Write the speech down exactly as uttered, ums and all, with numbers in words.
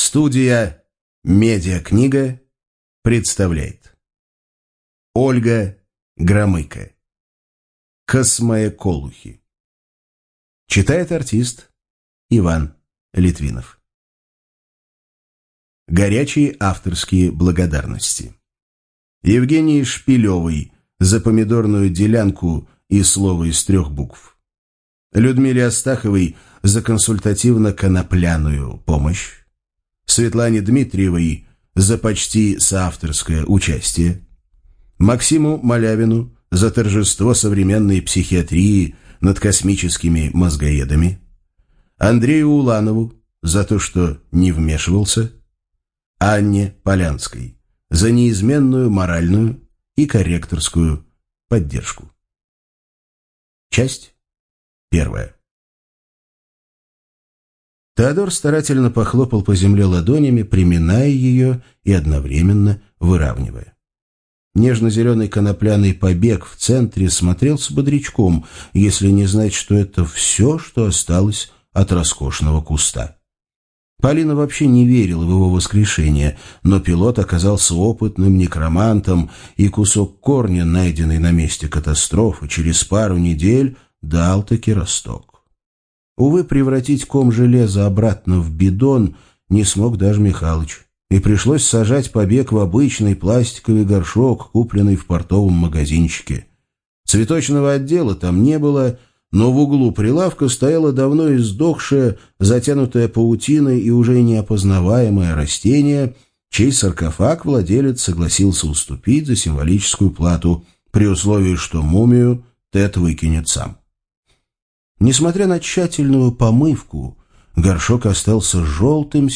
Студия «Медиакнига» представляет Ольга Громыко. Космоэколухи. Читает артист Иван Литвинов. Горячие авторские благодарности. Евгении Шпилевой за помидорную делянку и слово из трех букв. Людмиле Астаховой за консультативно-конопляную помощь. Светлане Дмитриевой за почти соавторское участие. Максиму Малявину за торжество современной психиатрии над космическими мозгоедами. Андрею Уланову за то, что не вмешивался. Анне Полянской за неизменную моральную и корректорскую поддержку. Часть первая. Теодор старательно похлопал по земле ладонями, приминая ее и одновременно выравнивая. Нежно-зеленый конопляный побег в центре смотрелся бодрячком, если не знать, что это все, что осталось от роскошного куста. Полина вообще не верила в его воскрешение, но пилот оказался опытным некромантом, и кусок корня, найденный на месте катастрофы, через пару недель дал-таки росток. Увы, превратить ком железа обратно в бидон не смог даже Михалыч, и пришлось сажать побег в обычный пластиковый горшок, купленный в портовом магазинчике. Цветочного отдела там не было, но в углу прилавка стояло давно издохшее, затянутое паутиной и уже неопознаваемое растение, чей саркофаг владелец согласился уступить за символическую плату, при условии, что мумию Тед выкинет сам. Несмотря на тщательную помывку, горшок остался желтым